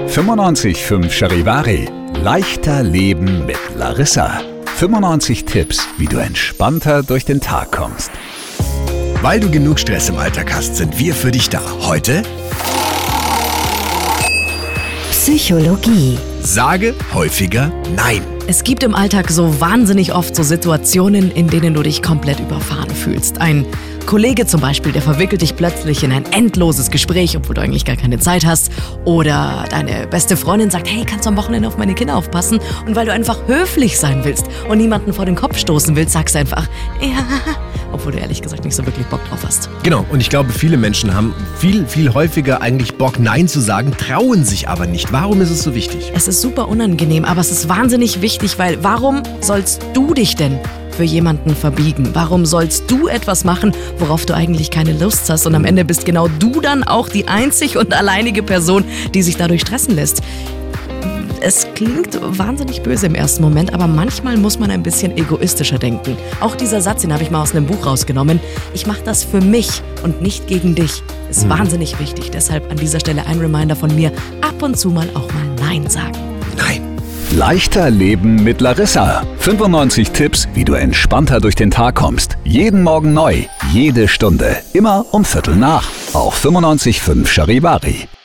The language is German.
95.5 Charivari. Leichter Leben mit Larissa. 95 Tipps, wie du entspannter durch den Tag kommst. Weil du genug Stress im Alltag hast, sind wir für dich da. Heute Psychologie. Sage häufiger Nein. Es gibt im Alltag so wahnsinnig oft so Situationen, in denen du dich komplett überfahren fühlst. Ein Kollege zum Beispiel, der verwickelt dich plötzlich in ein endloses Gespräch, obwohl du eigentlich gar keine Zeit hast. Oder deine beste Freundin sagt, hey, kannst du am Wochenende auf meine Kinder aufpassen? Und weil du einfach höflich sein willst und niemanden vor den Kopf stoßen willst, sagst du einfach, ja, obwohl du ehrlich gesagt nicht so wirklich Bock drauf hast. Genau, und ich glaube, viele Menschen haben viel häufiger eigentlich Bock, Nein zu sagen, trauen sich aber nicht. Warum ist es so wichtig? Es ist super unangenehm, aber es ist wahnsinnig wichtig, weil warum sollst du dich denn für jemanden verbiegen? Warum sollst du etwas machen, worauf du eigentlich keine Lust hast? Und am Ende bist genau du dann auch die einzig und alleinige Person, die sich dadurch stressen lässt. Es klingt wahnsinnig böse im ersten Moment, aber manchmal muss man ein bisschen egoistischer denken. Auch dieser Satz, den habe ich mal aus einem Buch rausgenommen. Ich mache das für mich und nicht gegen dich. Ist wahnsinnig wichtig. Deshalb an dieser Stelle ein Reminder von mir, ab und zu mal auch mal Nein sagen. Nein. Leichter Leben mit Larissa. 95 Tipps, wie du entspannter durch den Tag kommst. Jeden Morgen neu, jede Stunde. Immer um 7:45. Auf 95.5 Charivari.